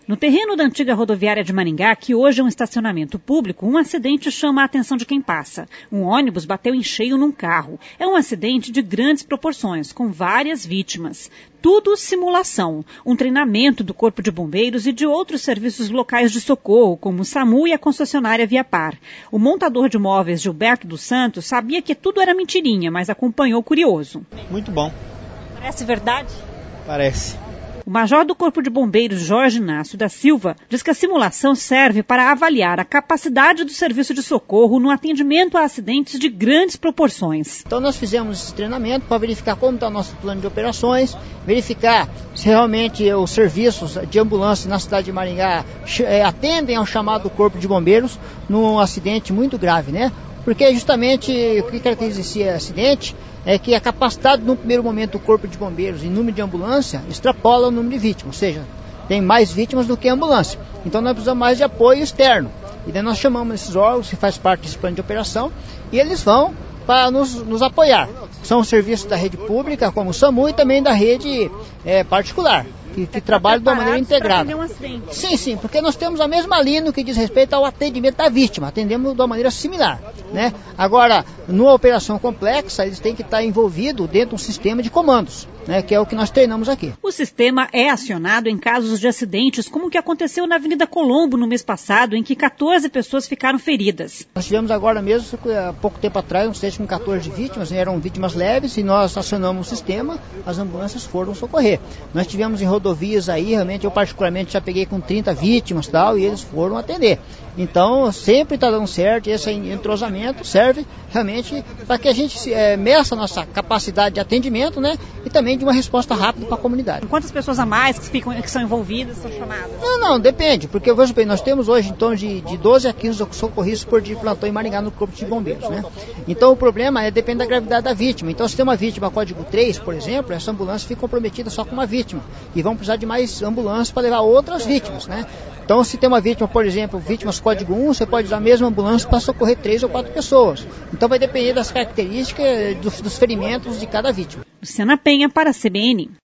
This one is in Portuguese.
No terreno da antiga rodoviária de Maringá, que hoje é um estacionamento público, um acidente chama a atenção de quem passa. Um ônibus bateu em cheio num carro. É um acidente de grandes proporções, com várias vítimas. Tudo simulação. Um treinamento do Corpo de Bombeiros e de outros serviços locais de socorro, como o SAMU e a concessionária Viapar. O montador de móveis Gilberto dos Santos sabia que tudo era mentirinha, mas acompanhou curioso. Muito bom. Parece verdade? Parece. O major do Corpo de Bombeiros, Jorge Inácio da Silva, diz que a simulação serve para avaliar a capacidade do serviço de socorro no atendimento a acidentes de grandes proporções. Então nós fizemos esse treinamento para verificar como está o nosso plano de operações, verificar se realmente os serviços de ambulância na cidade de Maringá atendem ao chamado do Corpo de Bombeiros num acidente muito grave, né? Porque justamente o que caracteriza esse acidente é que a capacidade no primeiro momento do Corpo de Bombeiros em número de ambulância extrapola o número de vítimas, ou seja, tem mais vítimas do que a ambulância. Então nós precisamos mais de apoio externo. E daí nós chamamos esses órgãos que faz parte desse plano de operação e eles vão para nos apoiar. São os serviços da rede pública, como o SAMU, e também da rede particular, que trabalham de uma maneira integrada. Sim, porque nós temos a mesma linha no que diz respeito ao atendimento da vítima, atendemos de uma maneira similar, né? Agora, numa operação complexa, eles têm que estar envolvidos dentro de um sistema de comandos, né? Que é o que nós treinamos aqui. O sistema é acionado em casos de acidentes, como o que aconteceu na Avenida Colombo no mês passado, em que 14 pessoas ficaram feridas. Nós tivemos agora mesmo, há pouco tempo atrás, um acidente com 14 vítimas, eram vítimas leves, e nós acionamos o sistema, as ambulâncias foram socorrer. Nós tivemos em rodovias aí, realmente, eu particularmente já peguei com 30 vítimas e tal, e eles foram atender. Então, sempre está dando certo, e esse entrosamento serve realmente para que a gente meça a nossa capacidade de atendimento, né? E também de uma resposta rápida para a comunidade. Quantas pessoas a mais que são envolvidas, são chamadas? Não, depende, porque veja bem, nós temos hoje em torno de 12 a 15 socorristas por dia de plantão em Maringá no Corpo de Bombeiros, né? Então o problema depende da gravidade da vítima. Então se tem uma vítima código 3, por exemplo, essa ambulância fica comprometida só com uma vítima e vão precisar de mais ambulâncias para levar outras vítimas, né? Então se tem uma vítima, por exemplo, vítimas código 1, você pode usar a mesma ambulância para socorrer 3 ou 4 pessoas. Então vai depender das características dos ferimentos de cada vítima. Luciana Penha para a CBN.